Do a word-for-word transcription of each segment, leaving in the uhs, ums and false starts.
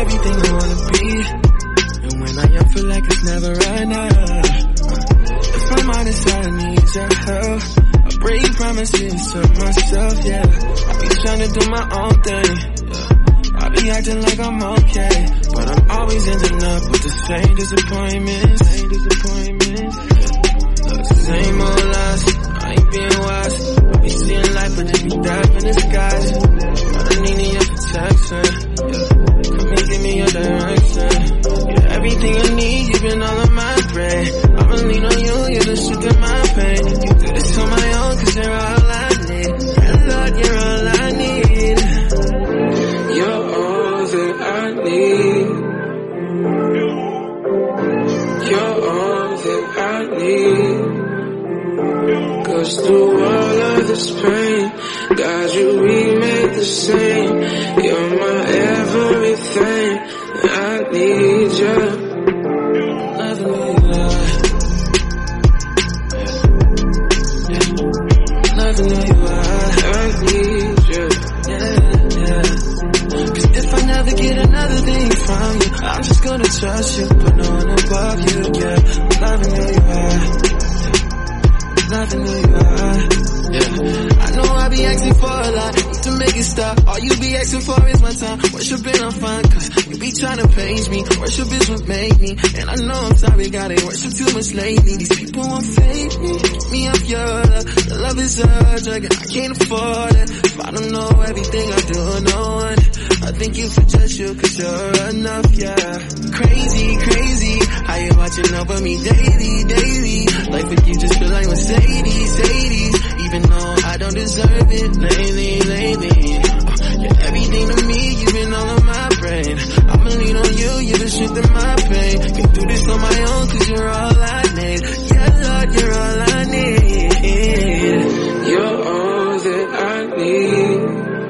everything I wanna be. And when I am, feel like it's never enough. If I'm honest, I need your help. I break promises to myself, yeah. I be trying to do my own thing, yeah. I be acting like I'm okay, but I'm always ending up with the same disappointments. Same disappointments, yeah. The same old lies, I ain't being wise. I be seeing life, but it be dark in the skies. But I need your protection, yeah. Come and give me your direction. Yeah, everything I need, you've been all on my brain. I'ma lean on you, you're the shit in my pain. You do this on my own, cause you're all I need. Yeah, Lord, you're all I need. You're all that I need. You're all that I need. Cause through all of this pain, God, you remain the same. You're my everything. I need you. Loving who you are. Loving who you are. I need you. Yeah, yeah. Cause if I never get another thing from you, I'm just gonna trust you, but no one above you, yeah. Loving who you are. Loving who you are. Yeah. I know I be asking for a lot, need to make it stop. All you be asking for is my time. Worshiping I'm fine, cause you be trying to page me. Worship is what made me, and I know I'm sorry, God, I worship too much lately. These people won't fade me, get me off your love. The love is a drug, and I can't afford it. If I don't know everything I do, no one. I thank you for just you, cause you're enough, yeah. Crazy, crazy, how you watching over me daily, daily. Life with you just feel like Mercedes, eighties. Even though I don't deserve it lately, lately. You're everything to me, you've been all on my brain. I'ma lean on you, you're the strength in my pain. Can do this on my own, cause you're all I need. Yeah, Lord, you're all I need. You're all that I need.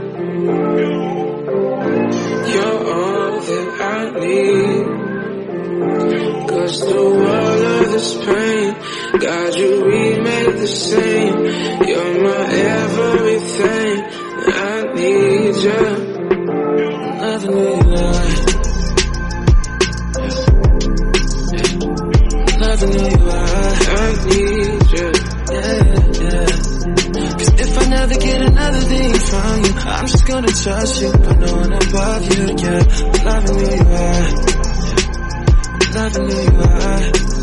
You're all that I need. Cause through all of this pain, God, you remain the same. You're my everything. I need you. Loving who you are. Loving who you are. I need you. Yeah, yeah. Cause if I never get another thing from you, I'm just gonna trust you, but no one above you, yeah. Loving who you are. Loving who you are.